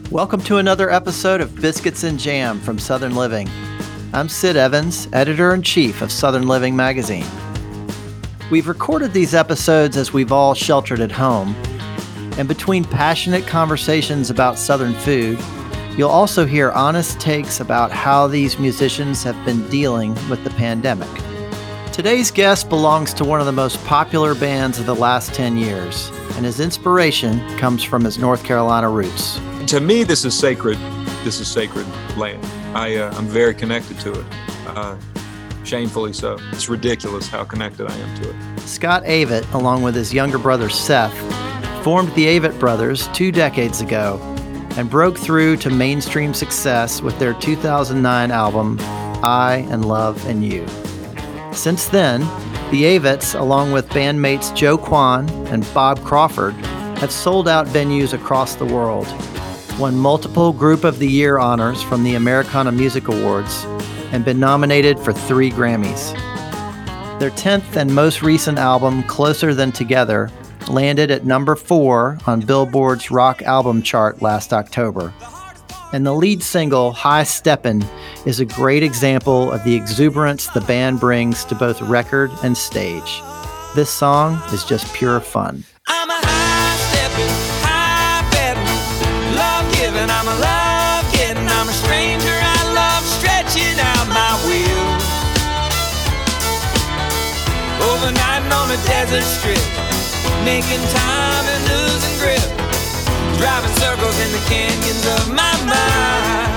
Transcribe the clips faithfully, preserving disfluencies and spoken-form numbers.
Welcome to another episode of Biscuits and Jam from Southern Living. I'm Sid Evans, editor-in-chief of Southern Living magazine. We've recorded these episodes as we've all sheltered at home, and between passionate conversations about Southern food, you'll also hear honest takes about how these musicians have been dealing with the pandemic. Today's guest belongs to one of the most popular bands of the last ten years, and his inspiration comes from his North Carolina roots. To me, this is sacred. This is sacred land. I, uh, I'm very connected to it. Uh, shamefully so. It's ridiculous how connected I am to it. Scott Avett, along with his younger brother Seth, formed the Avett Brothers two decades ago and broke through to mainstream success with their two thousand nine album, I and Love and You. Since then, the Avetts, along with bandmates Joe Kwan and Bob Crawford, have sold out venues across the world, won multiple Group of the Year honors from the Americana Music Awards, and been nominated for three Grammys. Their tenth and most recent album, Closer Than Together, landed at number four on Billboard's rock album chart last October. And the lead single, High Steppin', is a great example of the exuberance the band brings to both record and stage. This song is just pure fun. I'm a high-stepping, high-betting, love-giving, I'm a love-getting, I'm a stranger, I love stretching out my wheels. Overnighting on a desert strip, making time and losing grip, driving circles in the canyons of my mind.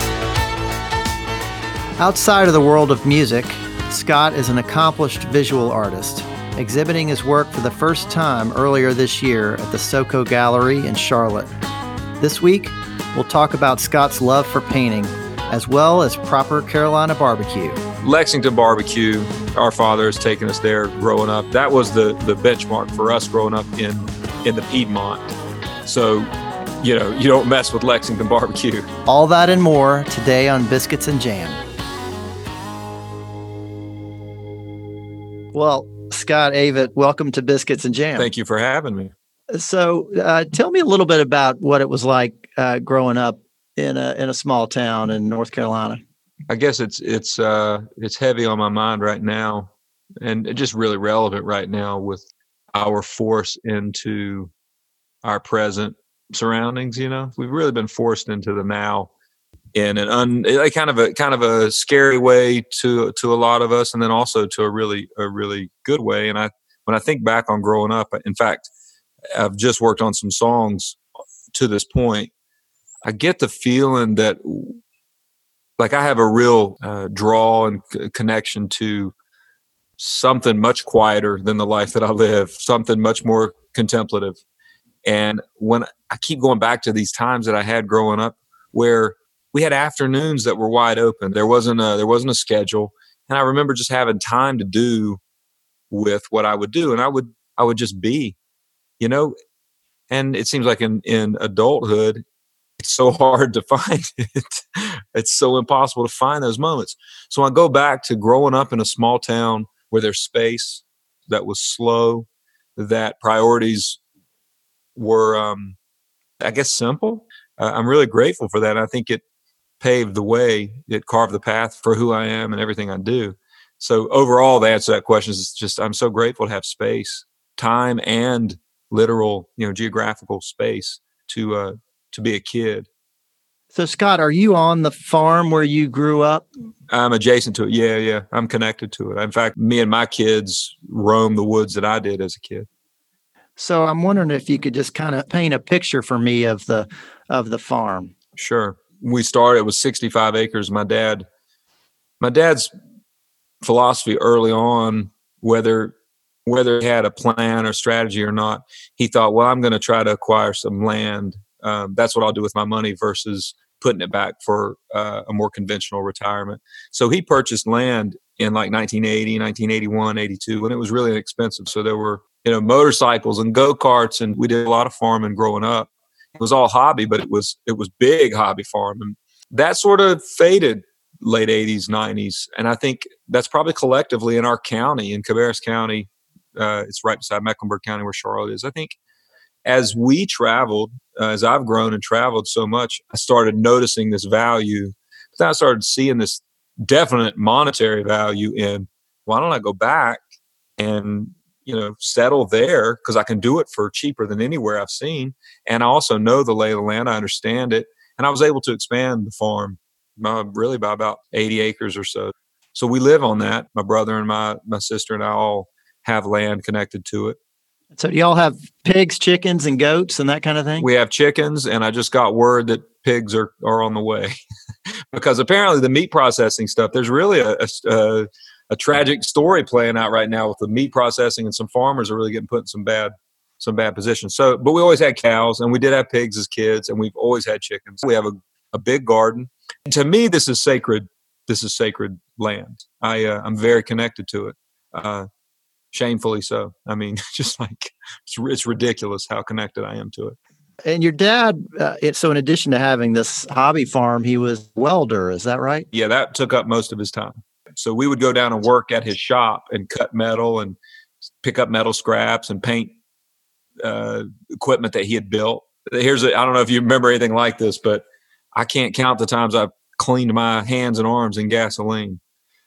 Outside of the world of music, Scott is an accomplished visual artist, exhibiting his work for the first time earlier this year at the SoCo Gallery in Charlotte. This week, we'll talk about Scott's love for painting, as well as proper Carolina barbecue. Lexington barbecue, our father has taken us there growing up. That was the, the benchmark for us growing up in, in the Piedmont. So, you know, you don't mess with Lexington barbecue. All that and more today on Biscuits and Jam. Well, Scott Avett, welcome to Biscuits and Jam. Thank you for having me. So uh, tell me a little bit about what it was like uh, growing up in a in a small town in North Carolina. I guess it's it's uh, it's heavy on my mind right now, and it just really relevant right now with our force into our present surroundings. You know, we've really been forced into the now in an un like kind of a kind of a scary way to to a lot of us, and then also to a really a really good way. And I when I think back on growing up, in fact, I've just worked on some songs to this point. I get the feeling that like I have a real uh, draw and c- connection to something much quieter than the life that I live, something much more contemplative. And when I keep going back to these times that I had growing up where we had afternoons that were wide open, there wasn't a, there wasn't a schedule. And I remember just having time to do with what I would do. And I would, I would just be, you know, and it seems like in, in adulthood, it's so hard to find it. It's so impossible to find those moments. So I go back to growing up in a small town where there's space, that was slow, that priorities were, um, I guess, simple. Uh, I'm really grateful for that. I think it paved the way. It carved the path for who I am and everything I do. So overall, the answer to that question is just I'm so grateful to have space, time, and literal, you know, geographical space to uh, to be a kid. So, Scott, are you on the farm where you grew up? I'm adjacent to it. Yeah, yeah. I'm connected to it. In fact, me and my kids roam the woods that I did as a kid. So I'm wondering if you could just kind of paint a picture for me of the of the farm. Sure. We started, it was sixty-five acres. My dad, my dad's philosophy early on, whether whether he had a plan or strategy or not, he thought, well, I'm going to try to acquire some land. Um, that's what I'll do with my money versus putting it back for uh, a more conventional retirement. So he purchased land in like nineteen eighty, nineteen eighty-one, eighty-two, when it was really inexpensive. So there were, you know, motorcycles and go-karts, and we did a lot of farming growing up. It was all hobby, but it was it was big hobby farming. That sort of faded late eighties, nineties. And I think that's probably collectively in our county, in Cabarrus County. Uh, it's right beside Mecklenburg County where Charlotte is. I think as we traveled, uh, as I've grown and traveled so much, I started noticing this value. But then I started seeing this definite monetary value in, why don't I go back and, you know, settle there, because I can do it for cheaper than anywhere I've seen. And I also know the lay of the land. I understand it. And I was able to expand the farm uh, really by about eighty acres or so. So we live on that. My brother and my, my sister and I all have land connected to it. So do y'all have pigs, chickens, and goats and that kind of thing? We have chickens, and I just got word that pigs are, are on the way because apparently the meat processing stuff, there's really a, a, a tragic story playing out right now with the meat processing, and some farmers are really getting put in some bad, some bad positions. So, but we always had cows, and we did have pigs as kids, and we've always had chickens. We have a, a big garden. And to me, this is sacred. This is sacred land. I, uh, I'm very connected to it. Uh, Shamefully so. I mean, just like it's, it's ridiculous how connected I am to it. And your dad, uh, it, so in addition to having this hobby farm, he was a welder. Is that right? Yeah, that took up most of his time. So we would go down and work at his shop and cut metal and pick up metal scraps and paint uh, equipment that he had built. Here's a, I don't know if you remember anything like this, but I can't count the times I've cleaned my hands and arms in gasoline.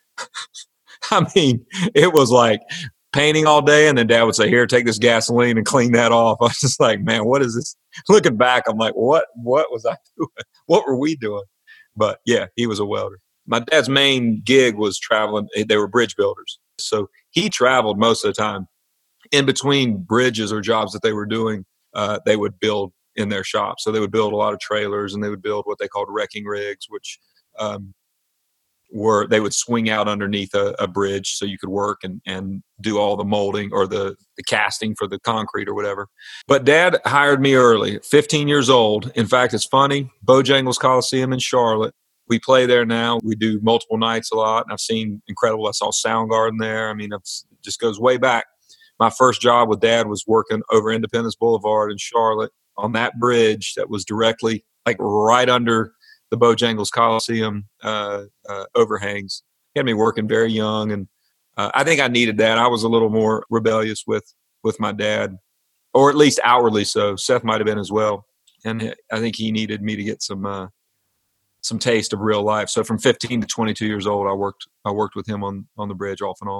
I mean, it was like painting all day, and then Dad would say, "Here, take this gasoline and clean that off." I was just like, man, what is this? Looking back, I'm like, what what was I doing? What were we doing? But yeah, he was a welder. My dad's main gig was traveling. They were bridge builders. So he traveled most of the time. In between bridges or jobs that they were doing, uh, they would build in their shop. So they would build a lot of trailers, and they would build what they called wrecking rigs, which um, were they would swing out underneath a, a bridge so you could work and, and do all the molding or the, the casting for the concrete or whatever. But Dad hired me early, fifteen years old. In fact, it's funny, Bojangles Coliseum in Charlotte. We play there now. We do multiple nights a lot. And I've seen incredible. I saw Soundgarden there. I mean, it just goes way back. My first job with Dad was working over Independence Boulevard in Charlotte on that bridge that was directly like right under the Bojangles Coliseum uh, uh, overhangs. He had me working very young, and uh, I think I needed that. I was a little more rebellious with with my dad, or at least outwardly so. Seth might have been as well, and I think he needed me to get some uh, some taste of real life. So from fifteen to twenty-two years old, I worked I worked with him on on the bridge off and on.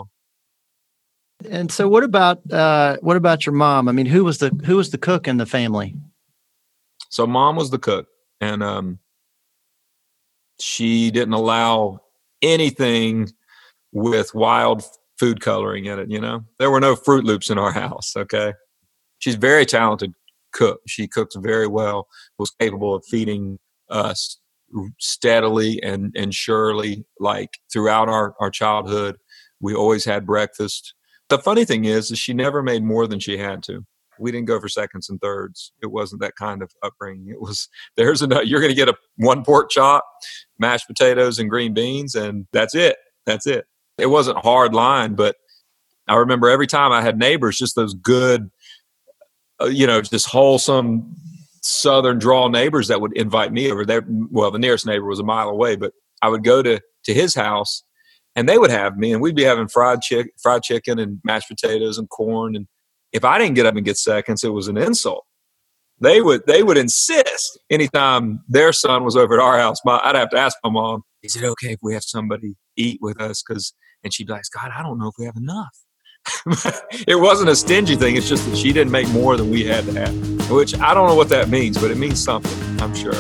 And so, what about uh, what about your mom? I mean, who was the who was the cook in the family? So Mom was the cook, and um, she didn't allow anything with wild food coloring in it. You know, there were no Fruit Loops in our house. Okay, she's a very talented cook. She cooks very well. Was capable of feeding us steadily and and surely, like throughout our our childhood. We always had breakfast. The funny thing is, is she never made more than she had to. We didn't go for seconds and thirds. It wasn't that kind of upbringing. It was, there's enough, you're going to get a one pork chop, mashed potatoes and green beans, and that's it. That's it. It wasn't a hard line, but I remember every time I had neighbors, just those good, uh, you know, just wholesome Southern drawl neighbors that would invite me over there. Well, the nearest neighbor was a mile away, but I would go to, to his house, and they would have me, and we'd be having fried chick, fried chicken and mashed potatoes and corn. And if I didn't get up and get seconds, it was an insult. They would they would insist anytime their son was over at our house. My, I'd have to ask my mom, "Is it okay if we have somebody eat with us?" Because and she'd be like, "God, I don't know if we have enough." It wasn't a stingy thing. It's just that she didn't make more than we had to have. Which I don't know what that means, but it means something, I'm sure.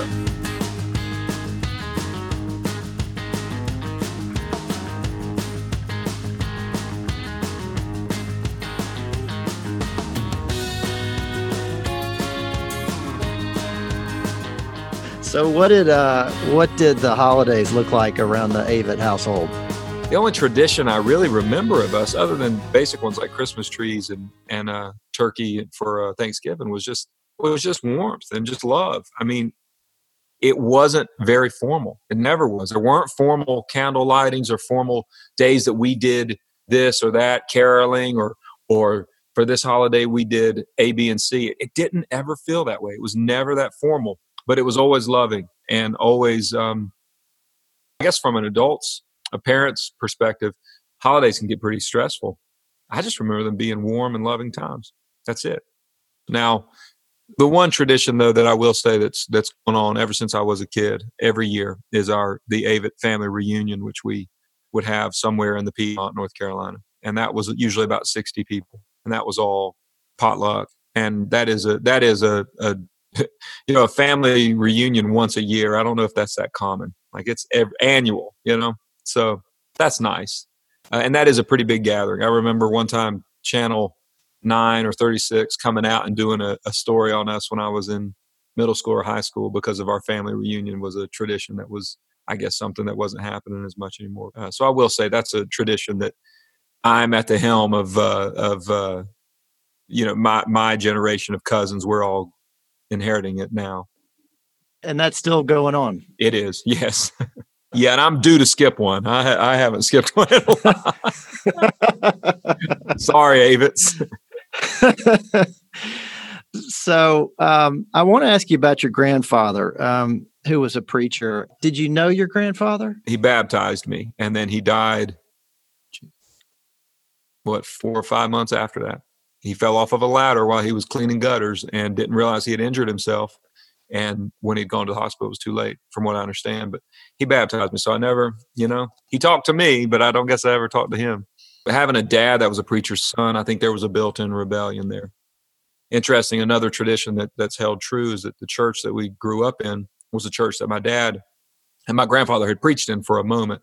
So what did uh, what did the holidays look like around the Avett household? The only tradition I really remember of us, other than basic ones like Christmas trees and and uh, turkey for uh, Thanksgiving, was just was just warmth and just love. I mean, it wasn't very formal. It never was. There weren't formal candle lightings or formal days that we did this or that, caroling, or or for this holiday we did A, B, and C. It didn't ever feel that way. It was never that formal. But it was always loving and always, um, I guess from an adult's, a parent's perspective, holidays can get pretty stressful. I just remember them being warm and loving times. That's it. Now, The one tradition, though, that I will say that's that's going on ever since I was a kid, every year, is our the Avett family reunion, which we would have somewhere in the Piedmont, North Carolina, and that was usually about sixty people, and that was all potluck. And that is a that is a, a you know a family reunion once a year. I don't know if that's that common. Like it's every, annual, you know. So that's nice, uh, and that is a pretty big gathering. I remember one time Channel nine or thirty-six coming out and doing a, a story on us when I was in middle school or high school because of our family reunion was a tradition that was, I guess, something that wasn't happening as much anymore. Uh, so I will say that's a tradition that I'm at the helm of, uh, of uh, you know, my, my generation of cousins. We're all inheriting it now. And that's still going on. It is. Yes. Yeah. And I'm due to skip one. I, ha- I haven't skipped one in a while. Sorry, Avets. So um, I want to ask you about your grandfather, um, who was a preacher. Did you know your grandfather? He baptized me, and then he died, what, four or five months after that. He fell off of a ladder while he was cleaning gutters and didn't realize he had injured himself. And when he'd gone to the hospital, it was too late, from what I understand. But he baptized me, so I never, you know, he talked to me, but I don't guess I ever talked to him. But having a dad that was a preacher's son, I think there was a built-in rebellion there. Interesting, another tradition that that's held true is that the church that we grew up in was a church that my dad and my grandfather had preached in for a moment,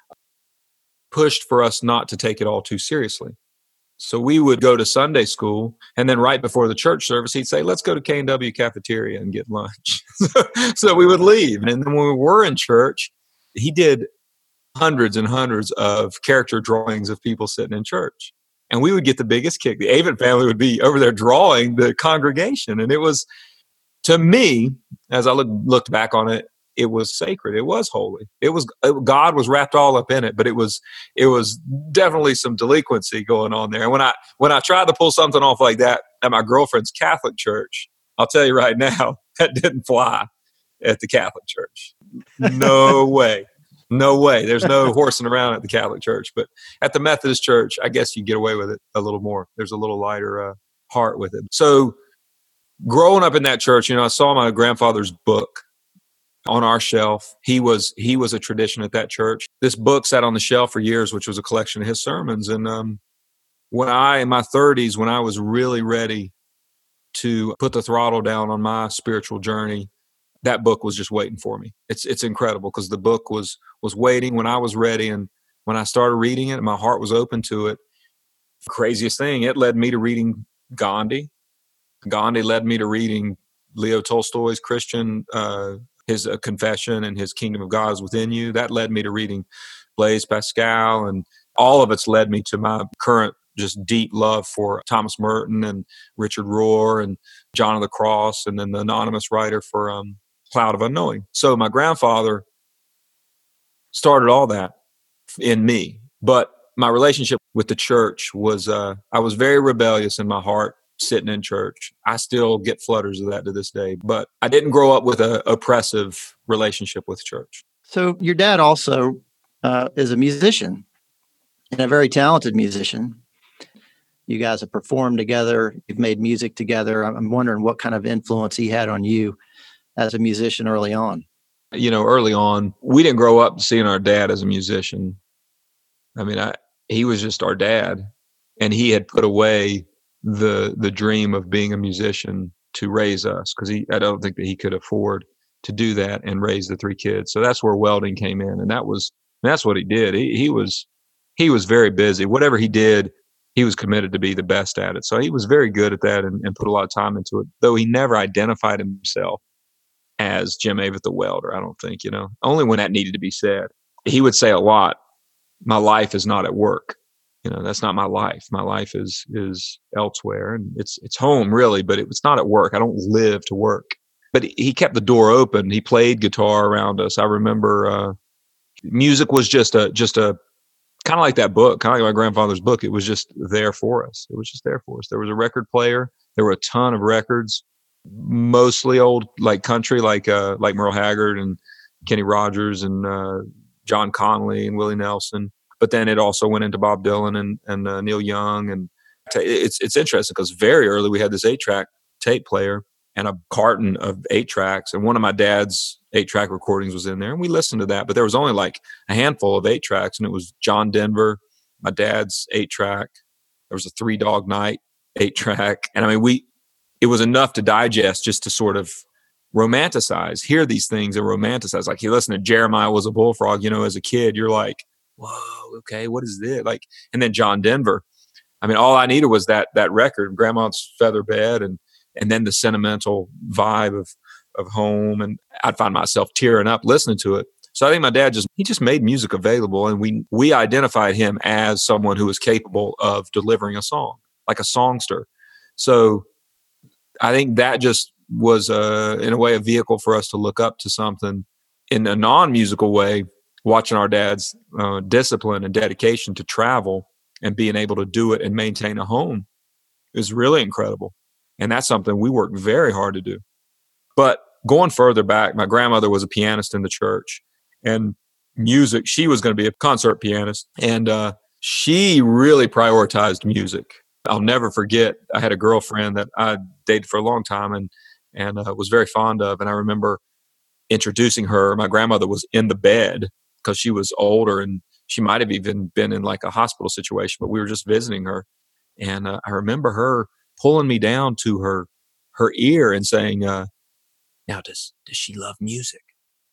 pushed for us not to take it all too seriously. So we would go to Sunday school, and then right before the church service, he'd say, let's go to K and W cafeteria and get lunch. So we would leave. And then when we were in church, he did hundreds and hundreds of character drawings of people sitting in church. And we would get the biggest kick. The Avett family would be over there drawing the congregation. And it was, to me, as I look, looked back on it, it was sacred. It was holy. It was, God was wrapped all up in it, but it was, it was definitely some delinquency going on there. And when I, when I tried to pull something off like that at my girlfriend's Catholic church, I'll tell you right now, that didn't fly at the Catholic church. No way. No way. There's no horsing around at the Catholic church, but at the Methodist church, I guess you get away with it a little more. There's a little lighter uh, heart with it. So growing up in that church, you know, I saw my grandfather's book on our shelf. He was, he was a tradition at that church. This book sat on the shelf for years, which was a collection of his sermons. And um, when I, in my thirties, when I was really ready to put the throttle down on my spiritual journey, that book was just waiting for me. It's it's incredible because the book was was waiting when I was ready, and when I started reading it, my heart was open to it. Craziest thing, it led me to reading Gandhi. Gandhi led me to reading Leo Tolstoy's Christian, uh, his uh, Confession and his Kingdom of God is Within You. That led me to reading Blaise Pascal, and all of it's led me to my current just deep love for Thomas Merton and Richard Rohr and John of the Cross, and then the anonymous writer for um, Cloud of Unknowing. So my grandfather started all that in me, but my relationship with the church was, uh, I was very rebellious in my heart sitting in church. I still get flutters of that to this day, but I didn't grow up with an oppressive relationship with church. So your dad also uh, is a musician and a very talented musician. You guys have performed together. You've made music together. I'm wondering what kind of influence he had on you as a musician early on. You know, early on, we didn't grow up seeing our dad as a musician. I mean, I, he was just our dad, and he had put away the the dream of being a musician to raise us, because he I don't think that he could afford to do that and raise the three kids. So that's where welding came in, and that was that's what he did. He he was he was very busy. Whatever he did, he was committed to be the best at it. So he was very good at that and, and put a lot of time into it, though he never identified himself as Jim Avett the welder, I don't think, you know, only when that needed to be said. He would say a lot, my life is not at work. You know, that's not my life. My life is is elsewhere, and it's it's home really, but it, it's not at work. I don't live to work. But he kept the door open. He played guitar around us. I remember uh, music was just a just a kind of like that book, kind of like my grandfather's book. It was just there for us. It was just there for us. There was a record player. There were a ton of records, mostly old like country, like uh, like Merle Haggard and Kenny Rogers and uh, John Conley and Willie Nelson. But then it also went into Bob Dylan and, and uh, Neil Young. And t- it's it's interesting because very early we had this eight-track tape player. and a carton of eight tracks. And one of my dad's eight track recordings was in there, and we listened to that. But there was only like a handful of eight tracks, and it was John Denver, my dad's eight track. There was a Three Dog Night eight track. And I mean, we, it was enough to digest, just to sort of romanticize, hear these things and romanticize. Like, you listen to Jeremiah Was a Bullfrog, you know, as a kid, you're like, whoa, okay, what is this? Like, and then John Denver. I mean, all I needed was that, that record, Grandma's Feather Bed, and, and then the sentimental vibe of, of home. And I'd find myself tearing up listening to it. So I think my dad just, he just made music available, and we, we identified him as someone who was capable of delivering a song, like a songster. So I think that just was, uh, in a way, a vehicle for us to look up to something in a non-musical way, watching our dad's uh, discipline and dedication to travel and being able to do it and maintain a home is really incredible. And that's something we worked very hard to do. But going further back, my grandmother was a pianist in the church, and music, she was going to be a concert pianist. And uh, she really prioritized music. I'll never forget, I had a girlfriend that I dated for a long time and, and uh, was very fond of. And I remember introducing her. My grandmother was in the bed because she was older, and she might have even been in like a hospital situation, but we were just visiting her. And uh, I remember her pulling me down to her, her ear and saying, uh, now, does, does she love music?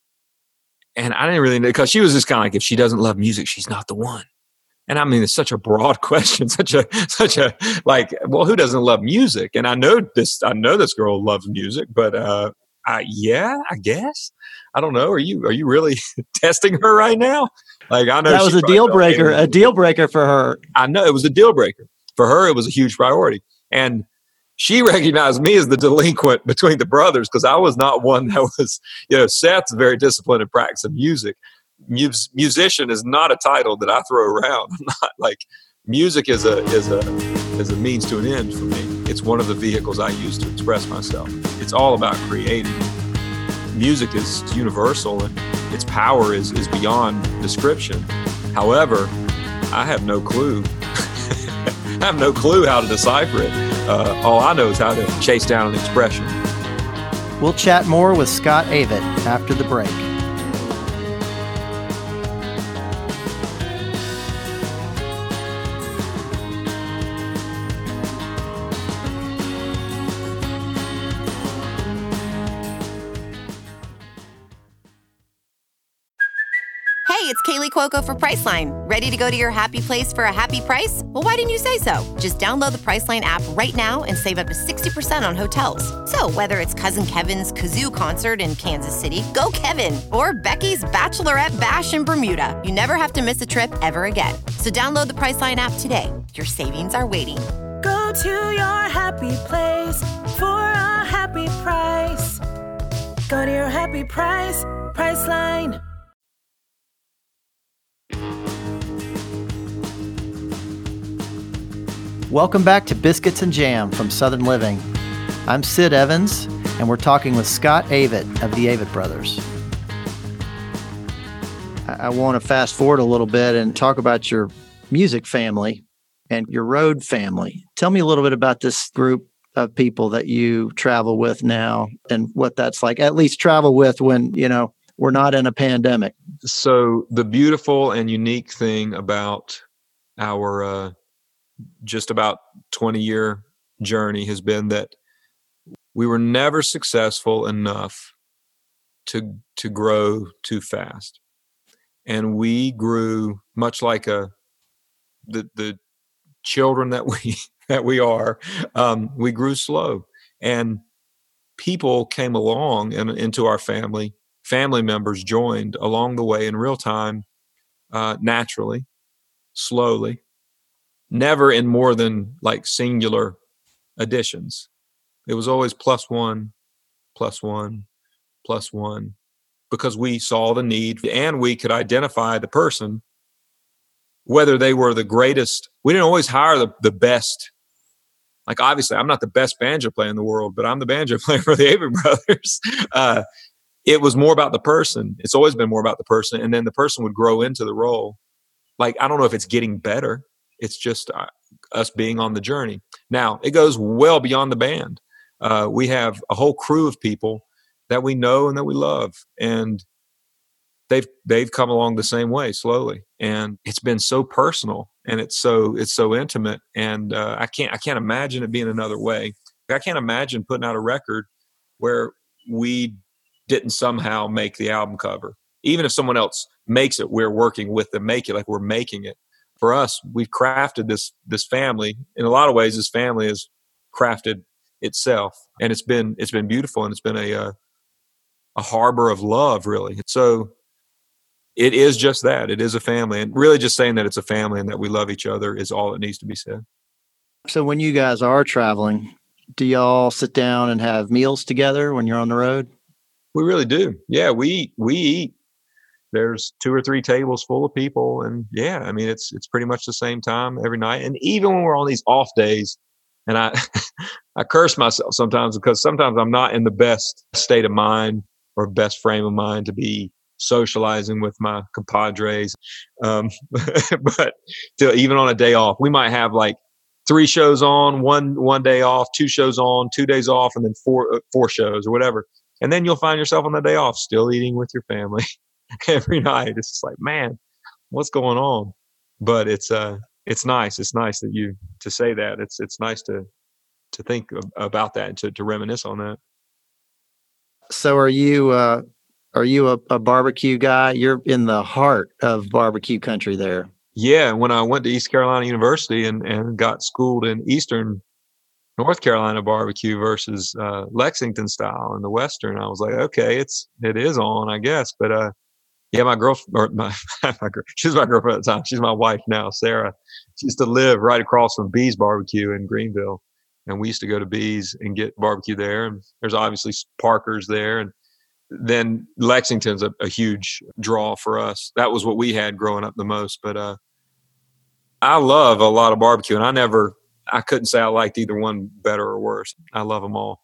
And I didn't really know, because she was just kind of like, if she doesn't love music, she's not the one. And I mean, it's such a broad question, such a, such a, like, well, who doesn't love music? And I know this, I know this girl loves music, but, uh, I, yeah, I guess. I don't know. Are you, are you really testing her right now? Like, I know that was a deal breaker, a deal breaker for her. I know it was a deal breaker for her. It was a huge priority. And she recognized me as the delinquent between the brothers, because I was not one that was, you know, Seth's very disciplined in practicing music. Mus- musician is not a title that I throw around. I'm not like, music is a is a is a means to an end for me. It's one of the vehicles I use to express myself. It's all about creating. Music is universal, and its power is is beyond description. However, I have no clue. I have no clue how to decipher it. Uh, all I know is how to chase down an expression. We'll chat more with Scott Avett after the break. Hey, it's Kaylee Cuoco for Priceline. Ready to go to your happy place for a happy price? Well, why didn't you say so? Just download the Priceline app right now and save up to sixty percent on hotels. So whether it's Cousin Kevin's Kazoo Concert in Kansas City, go Kevin, or Becky's Bachelorette Bash in Bermuda, you never have to miss a trip ever again. So download the Priceline app today. Your savings are waiting. Go to your happy place for a happy price. Go to your happy price, Priceline. Welcome back to Biscuits and Jam from Southern Living. I'm Sid Evans, and we're talking with Scott Avett of the Avett Brothers. I, I want to fast forward a little bit and talk about your music family and your road family. Tell me a little bit about this group of people that you travel with now and what that's like, at least travel with when, you know, we're not in a pandemic. So the beautiful and unique thing about our uh, just about twenty year journey has been that we were never successful enough to to grow too fast. And we grew much like a the the children that we that we are, um, we grew slow. And people came along and into our family, family members joined along the way in real time, uh, naturally, slowly. Never in more than like singular additions. It was always plus one, plus one, plus one, because we saw the need and we could identify the person, whether they were the greatest. We didn't always hire the, the best. Like, obviously, I'm not the best banjo player in the world, but I'm the banjo player for the Avett Brothers. Uh, it was more about the person. It's always been more about the person. And then the person would grow into the role. Like, I don't know if it's getting better. It's just uh, us being on the journey. Now, it goes well beyond the band. Uh, we have a whole crew of people that we know and that we love, and they've they've come along the same way slowly, and it's been so personal, and it's so it's so intimate, and uh, I can't I can't imagine it being another way. I can't imagine putting out a record where we didn't somehow make the album cover. Even if someone else makes it, we're working with them make it like we're making it. For us, we've crafted this this family. In a lot of ways, this family has crafted itself, and it's been it's been beautiful, and it's been a uh, a harbor of love, really. So it is just that. It is a family, and really just saying that it's a family and that we love each other is all that needs to be said. So when you guys are traveling, do y'all sit down and have meals together when you're on the road? We really do. Yeah, we eat. We eat. There's two or three tables full of people, and yeah, I mean it's it's pretty much the same time every night. And even when we're on these off days, and I I curse myself sometimes because sometimes I'm not in the best state of mind or best frame of mind to be socializing with my compadres. Um, but to, even on a day off, we might have like three shows on, one one day off, two shows on, two days off, and then four uh, four shows or whatever. And then you'll find yourself on the day off still eating with your family every night. It's just like, man, what's going on? But it's uh, it's nice. It's nice that you to say that. It's it's nice to to think about that and to to reminisce on that. So are you uh, are you a, a barbecue guy? You're in the heart of barbecue country there. Yeah, when I went to East Carolina University and, and got schooled in Eastern North Carolina barbecue versus uh, Lexington style and the Western, I was like, okay, it's it is on, I guess. But uh, yeah, my girlfriend, or my, my she's my girlfriend at the time. She's my wife now, Sarah. She used to live right across from Bees Barbecue in Greenville, and we used to go to Bees and get barbecue there. And there's obviously Parker's there, and then Lexington's a, a huge draw for us. That was what we had growing up the most. But uh, I love a lot of barbecue, and I never, I couldn't say I liked either one better or worse. I love them all.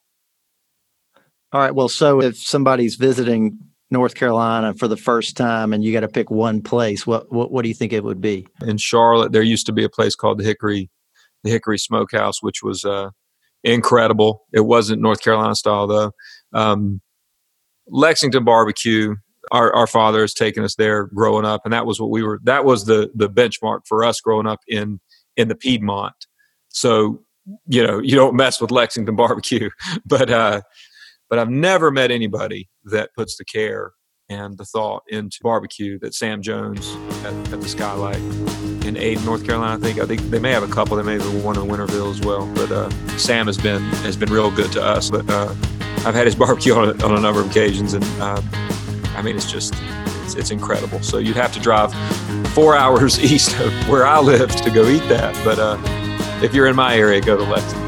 All right. Well, so if somebody's visiting North Carolina for the first time and you got to pick one place, what, what what do you think it would be? In Charlotte, there used to be a place called the Hickory, the Hickory Smokehouse, which was uh, incredible. It wasn't North Carolina style though. Um, Lexington barbecue, our, our father has taken us there growing up, and that was what we were, that was the the benchmark for us growing up in in the Piedmont. So, you know, you don't mess with Lexington barbecue, but uh, but I've never met anybody that puts the care and the thought into barbecue that Sam Jones at, at the Skylight in Ada, North Carolina. I think I think they may have a couple. They may have one in Winterville as well. But uh, Sam has been has been real good to us. But uh, I've had his barbecue on a, on a number of occasions, and uh, I mean it's just it's, it's incredible. So you'd have to drive four hours east of where I lived to go eat that. But uh, if you're in my area, go to Lexington.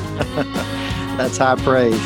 That's high praise.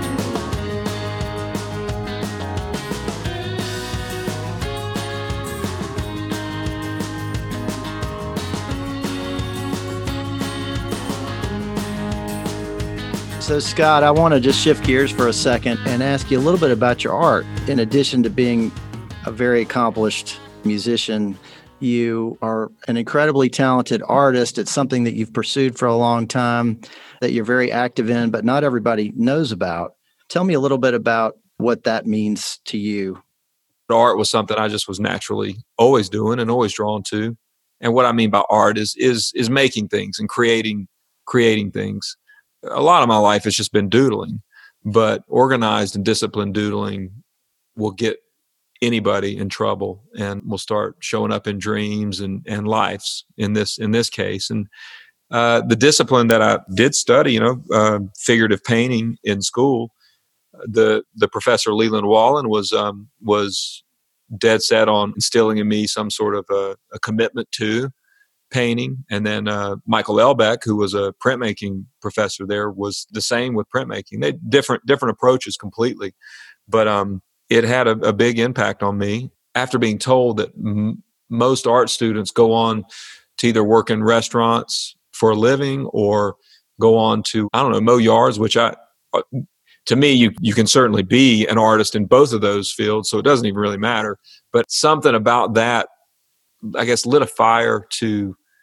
So, Scott, I want to just shift gears for a second and ask you a little bit about your art. In addition to being a very accomplished musician, you are an incredibly talented artist. It's something that you've pursued for a long time, that you're very active in, but not everybody knows about. Tell me a little bit about what that means to you. Art was something I just was naturally always doing and always drawn to. And what I mean by art is is is making things and creating creating things. A lot of my life has just been doodling, but organized and disciplined doodling will get anybody in trouble and will start showing up in dreams and, and lives in this, in this case. And uh, the discipline that I did study, you know, uh, figurative painting in school, the, the professor Leland Wallen was, um, was dead set on instilling in me some sort of a, a commitment to painting. And then uh, Michael Elbeck, who was a printmaking professor there, was the same with printmaking. They different different approaches completely, but um, it had a, a big impact on me. After being told that m- most art students go on to either work in restaurants for a living or go on to, I don't know, mow yards, which I, uh, to me, you you can certainly be an artist in both of those fields, so it doesn't even really matter. But something about that, I guess, lit a fire to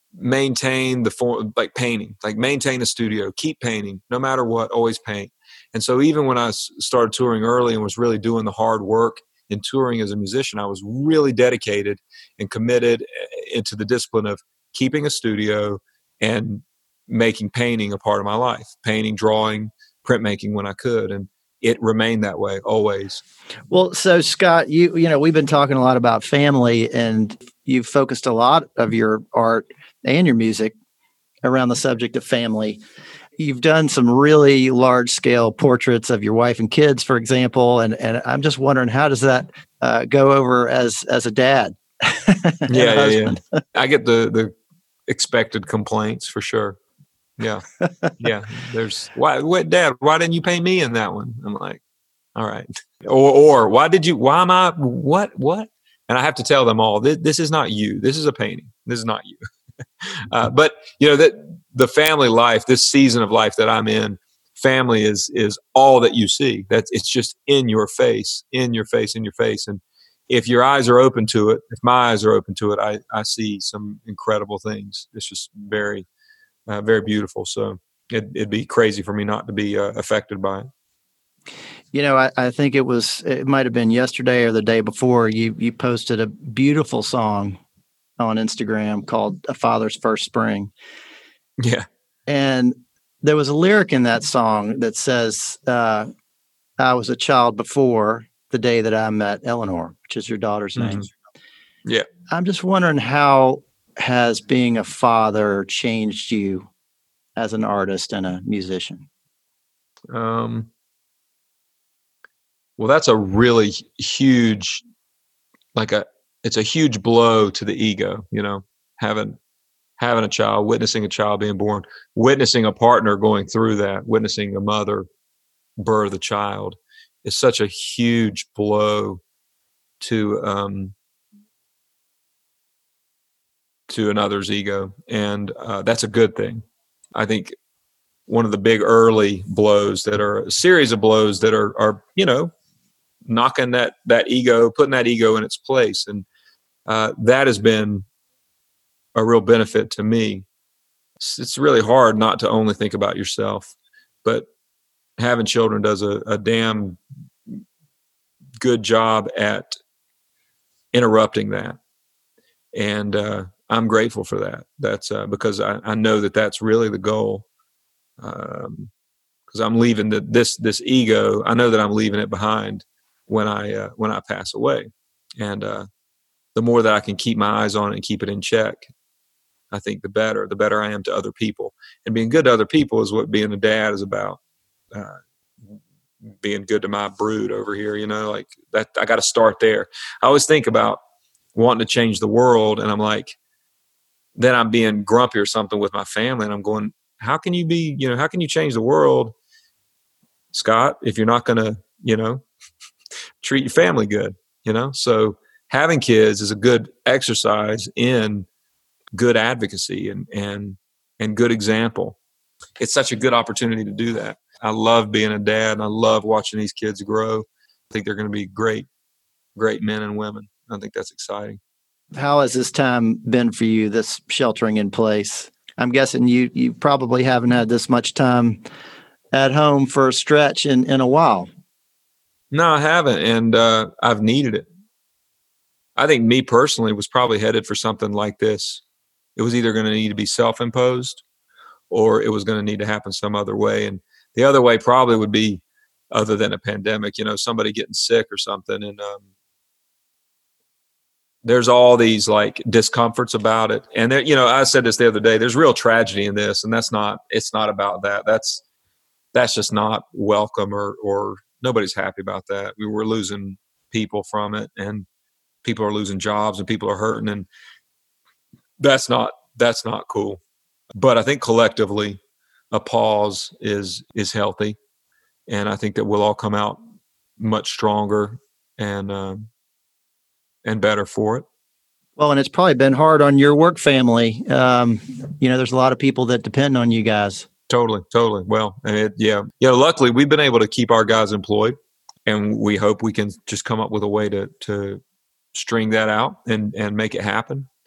maintain the form, like painting, like maintain the studio, keep painting, no matter what, always paint. And so even when I s- started touring early and was really doing the hard work in touring as a musician, I was really dedicated and committed into the discipline of keeping a studio and making painting a part of my life, painting, drawing, printmaking when I could. And it remained that way always. Well, so Scott, you you know, we've been talking a lot about family, and you've focused a lot of your art and your music around the subject of family. You've done some really large scale portraits of your wife and kids, for example, and and I'm just wondering, how does that uh, go over as as a dad and Yeah, a yeah, husband? yeah. I get the the expected complaints for sure. Yeah, yeah. There's why, what, Dad? Why didn't you pay me in that one? I'm like, all right. Or or why did you? Why am I? What what? And I have to tell them all, this, this is not you. This is a painting. This is not you. uh, but you know that the family life, this season of life that I'm in, family is is all that you see. That's it's just in your face, in your face, in your face. And if your eyes are open to it, if my eyes are open to it, I I see some incredible things. It's just very. Uh, very beautiful. So it, it'd be crazy for me not to be uh, affected by it. You know, I, I think it was, it might have been yesterday or the day before, you you posted a beautiful song on Instagram called A Father's First Spring. Yeah. And there was a lyric in that song that says, uh, I was a child before the day that I met Eleanor, which is your daughter's Mm-hmm. name. Yeah. I'm just wondering, how has being a father changed you as an artist and a musician? Um, well, that's a really huge, like a, it's a huge blow to the ego, you know, having, having a child, witnessing a child being born, witnessing a partner going through that, witnessing a mother birth a child is such a huge blow to, um, to another's ego. And uh, that's a good thing. I think one of the big early blows that are a series of blows that are, are, you know, knocking that, that ego, putting that ego in its place. And uh, that has been a real benefit to me. It's, it's really hard not to only think about yourself, but having children does a, a damn good job at interrupting that. And uh, I'm grateful for that. That's uh, because I, I know that that's really the goal. Um, because I'm leaving the, this this ego. I know that I'm leaving it behind when I uh, when I pass away, and uh, the more that I can keep my eyes on it and keep it in check, I think the better. The better I am to other people, and being good to other people is what being a dad is about. Uh, being good to my brood over here, you know, like that. I got to start there. I always think about wanting to change the world, and I'm like, then I'm being grumpy or something with my family, and I'm going, how can you be, you know, how can you change the world, Scott, if you're not going to, you know, treat your family good, you know? So having kids is a good exercise in good advocacy and, and, and good example. It's such a good opportunity to do that. I love being a dad, and I love watching these kids grow. I think they're going to be great, great men and women. I think that's exciting. How has this time been for you, this sheltering in place? I'm guessing you you probably haven't had this much time at home for a stretch in, in a while. No, I haven't. And uh, I've needed it. I think me personally was probably headed for something like this. It was either going to need to be self-imposed or it was going to need to happen some other way. And the other way probably would be other than a pandemic, you know, somebody getting sick or something. And um, there's all these like discomforts about it. And there, you know, I said this the other day, there's real tragedy in this, and that's not, it's not about that. That's, that's just not welcome, or, or nobody's happy about that. We were losing people from it, and people are losing jobs, and people are hurting. And that's not, that's not cool. But I think collectively a pause is, is healthy. And I think that we'll all come out much stronger and, um, and better for it. Well, and it's probably been hard on your work family. Um, you know, there's a lot of people that depend on you guys. Totally, totally. Well, it, yeah, yeah. Luckily, we've been able to keep our guys employed, and we hope we can just come up with a way to to string that out and and make it happen.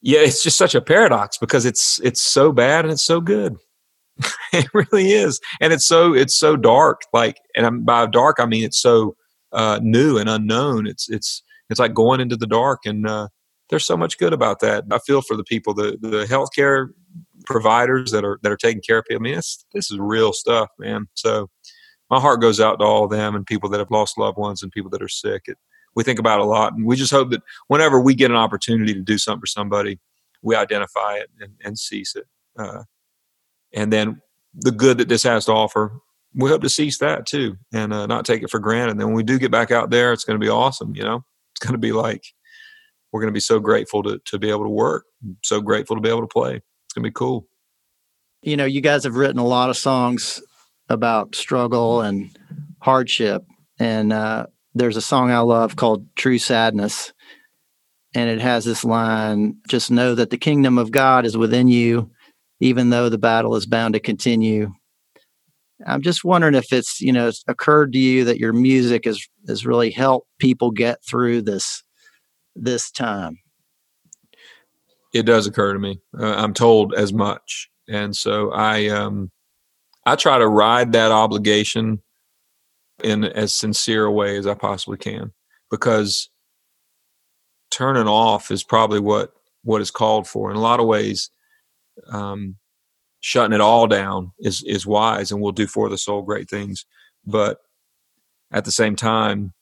yeah, it's just such a paradox because it's it's so bad and it's so good. It really is, and it's so it's so dark. Like, and I'm, by dark I mean it's so uh, new and unknown. It's it's it's like going into the dark, and uh, there's so much good about that. I feel for the people, the the healthcare providers that are that are taking care of people. I mean, it's, this is real stuff, man. So my heart goes out to all of them and people that have lost loved ones and people that are sick. It, we think about it a lot, and we just hope that whenever we get an opportunity to do something for somebody, we identify it and, and seize it. Uh, and then the good that this has to offer, we hope to seize that too, and uh, not take it for granted. And then when we do get back out there, it's going to be awesome. You know, it's going to be like, we're going to be so grateful to, to be able to work, so grateful to be able to play. It's going to be cool. You know, you guys have written a lot of songs about struggle and hardship. And uh, there's a song I love called True Sadness. And it has this line, just know that the kingdom of God is within you, even though the battle is bound to continue. I'm just wondering if it's, you know, it's occurred to you that your music has, has really helped people get through this, this time. It does occur to me. Uh, I'm told as much. And so I, um, I try to ride that obligation in as sincere a way as I possibly can, because turning off is probably what, what is called for. In a lot of ways, um, shutting it all down is, is wise and will do for the soul great things. But at the same time,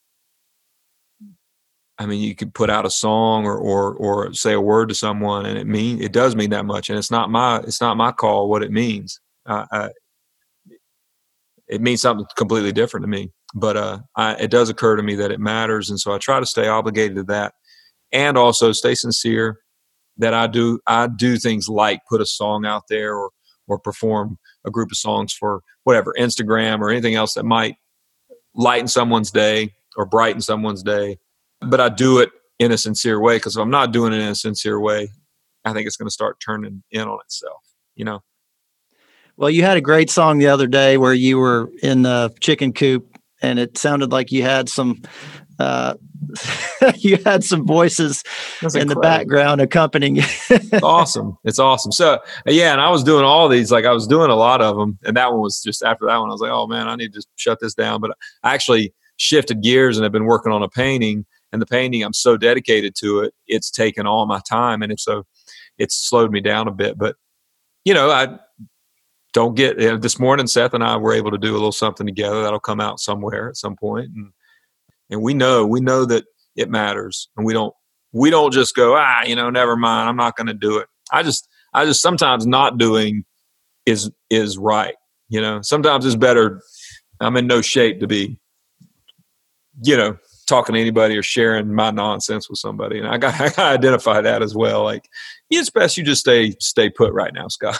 I mean, you could put out a song or, or, or say a word to someone, and it mean, it does mean that much. And it's not my, it's not my call what it means. Uh, I, it means something completely different to me, but, uh, I, it does occur to me that it matters. And so I try to stay obligated to that, and also stay sincere that I do, I do things like put a song out there, or, or perform a group of songs for whatever, Instagram or anything else that might lighten someone's day or brighten someone's day. But I do it in a sincere way, because if I'm not doing it in a sincere way, I think it's going to start turning in on itself, you know? Well, you had a great song the other day where you were in the chicken coop, and it sounded like you had some, uh, you had some voices That's in incredible. the background accompanying. It's awesome. It's awesome. So yeah, and I was doing all these, like I was doing a lot of them, and that one was just after that one, I was like, oh man, I need to shut this down. But I actually shifted gears and have been working on a painting. And the painting, I'm so dedicated to it, it's taken all my time. And it's so it's slowed me down a bit. But, you know, I don't get, you know, this morning, Seth and I were able to do a little something together that'll come out somewhere at some point. And, and we know, we know that it matters. And we don't, we don't just go, ah, you know, never mind, I'm not going to do it. I just, I just sometimes not doing is, is right. You know, sometimes it's better. I'm in no shape to be, you know, talking to anybody or sharing my nonsense with somebody. And I got, I got to identify that as well. Like, yeah, it's best you just stay, stay put right now, Scott.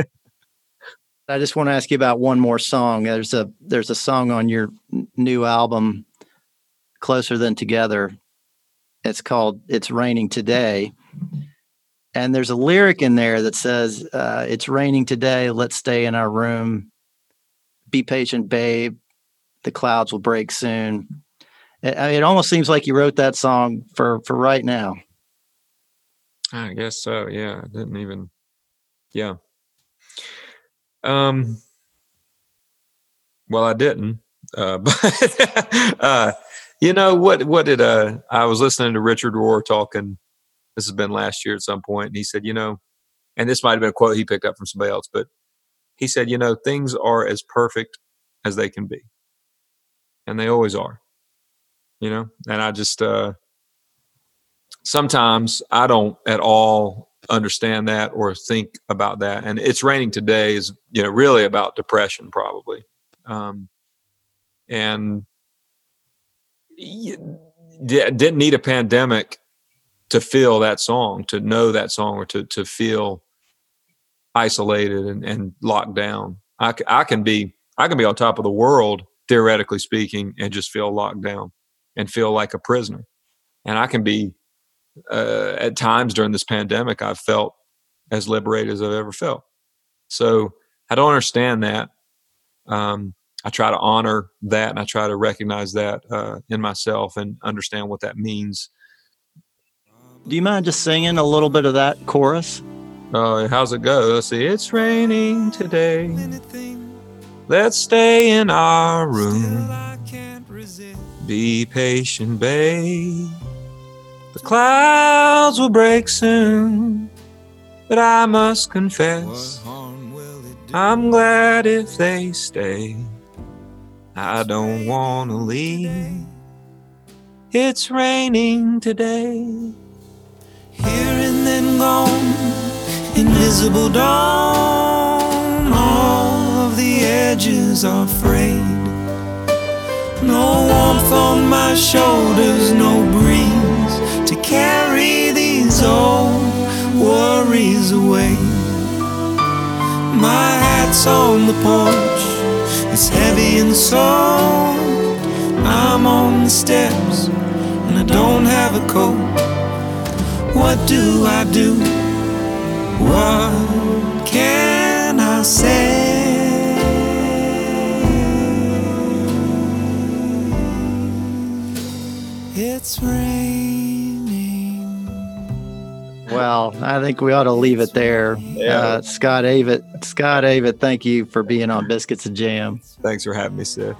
I just want to ask you about one more song. There's a, there's a song on your new album, Closer Than Together. It's called It's Raining Today. And there's a lyric in there that says, uh, it's raining today. Let's stay in our room. Be patient, babe. The clouds will break soon. I mean, it almost seems like you wrote that song for, for right now. I guess so. Yeah. I didn't even, yeah. Um, well, I didn't, uh, but, uh, you know, what, what did, uh, I was listening to Richard Rohr talking, this has been last year at some point, and he said, you know, and this might've been a quote he picked up from somebody else, but he said, you know, things are as perfect as they can be. And they always are. You know, and I just, uh, sometimes I don't at all understand that or think about that. And It's Raining Today is, you know, really about depression probably. Um, and didn't need a pandemic to feel that song, to know that song, or to, to feel isolated and, and locked down. I, I can be, I can be on top of the world, theoretically speaking, and just feel locked down and feel like a prisoner. And I can be, uh, at times during this pandemic, I've felt as liberated as I've ever felt. So I don't understand that. Um, I try to honor that, and I try to recognize that uh, in myself and understand what that means. Do you mind just singing a little bit of that chorus? Oh, how's it go? Let's see. It's raining today. Let's stay in our room. Be patient, babe. The clouds will break soon. But I must confess, I'm glad if they stay. I don't want to leave. It's raining today. Here and then gone, invisible dawn. All of the edges are frayed. No warmth on my shoulders, no breeze to carry these old worries away. My hat's on the porch, it's heavy and so I'm on the steps and I don't have a coat. What do I do? What can I say? It's raining. Well, I think we ought to leave it there. Yeah. Uh, Scott Avett, Scott Avett, thank you for being on Biscuits and Jam. Thanks for having me, Seth.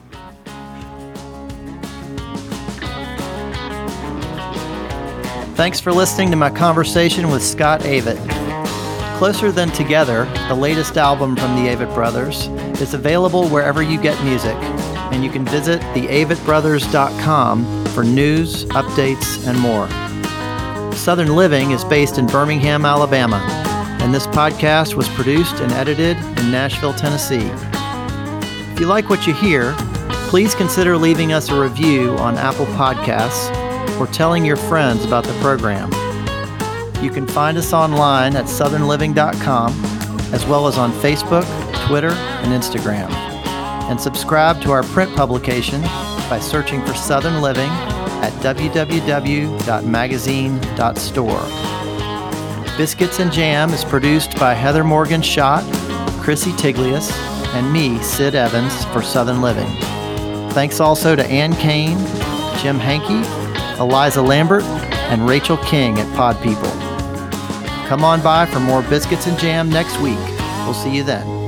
Thanks for listening to my conversation with Scott Avett. Closer Than Together, the latest album from the Avett Brothers, is available wherever you get music, and you can visit the avett brothers dot com for news, updates, and more. Southern Living is based in Birmingham, Alabama, and this podcast was produced and edited in Nashville, Tennessee. If you like what you hear, please consider leaving us a review on Apple Podcasts or telling your friends about the program. You can find us online at southern living dot com, as well as on Facebook, Twitter, and Instagram. And subscribe to our print publication by searching for Southern Living at w w w dot magazine dot store. Biscuits and Jam is produced by Heather Morgan Schott, Chrissy Tiglius, and me, Sid Evans, for Southern Living. Thanks also to Ann Kane, Jim Hankey, Eliza Lambert, and Rachel King at Pod People. Come on by for more Biscuits and Jam next week. We'll see you then.